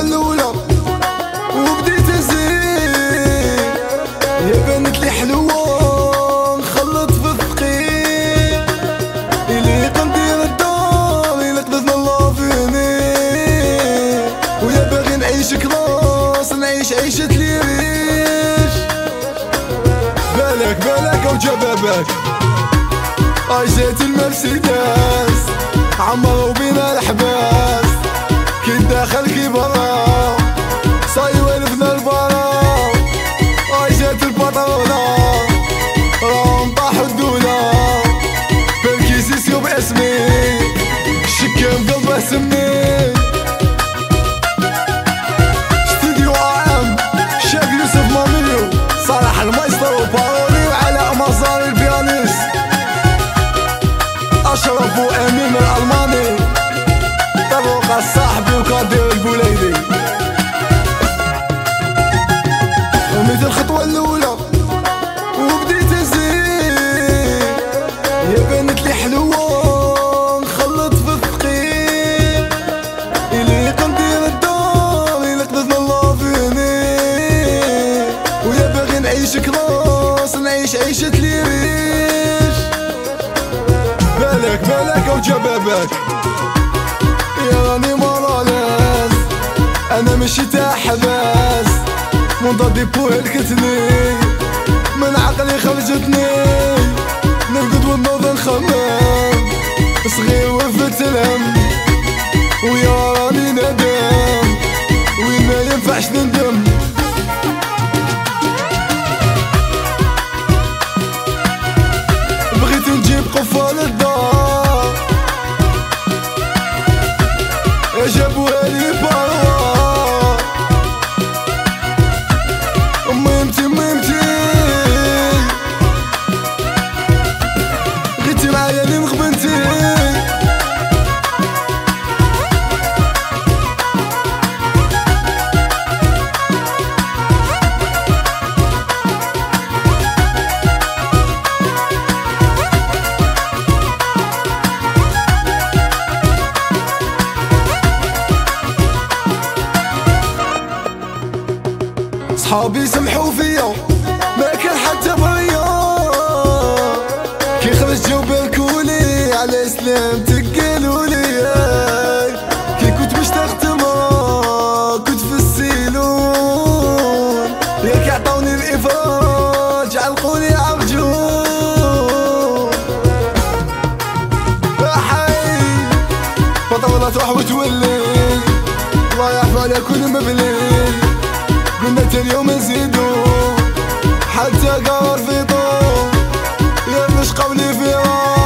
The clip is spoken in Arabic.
الاولى وبديت ازيد، يا بنت لي حلوه نخلط في الثقيل، اللي قندير الدار اللي قدرنا الله فيني، ويا باغي نعيش كلاس نعيش عيشة لي ريش. بالك وجبابك جات المرسيدس عمرو بينا الحباس، كي داخل كي برا صايولفنا البرا، جات البطرونة راهم طاحوا الدولة، بالكيسيسيو باسمي الشكام ضربه سمي. استوديو AM الشاب يوسف ماميليو، صالح المايسترو بارولي وعلاء مزاري البيانيست، أشرف وأمين الألماني، طروق الصاحبي وقادر البوليدي. رميت الخطوة الأولى وبديت أزيد، يا بنت لي حلوة نخلط في الثقيل، اللي قندير الدار اللي قدرنا الله فيني، ويا باغي نعيش كلاس نعيش عيشة لي ريش. بالك وجبابك يا راني مرالاس، انا مشي تحباس منضدي بوه الكتني، من عقلي خرجتني نرقد ونوض نخمم، صغير وفت الهم ويا راني ندم وين ما ينفعش نندم. بغيت نجيب قفال الدار جابوها لي برا، ميمتي غيتي معايا لي مخبنتي، صحابي سمحوا فيا ما كان حتى بريا، كي خرج جو باركولي على سلامتك قالولي، كي كنت مشتاق تمرا كنت في السيلون، ياك عطاوني الافراج علقوني عرجون. حي بطولة تروح وتولي، الله يعفو على كل مبلي، قلنا اليوم نزيدو حتى قرار في طول، يا مش قولي في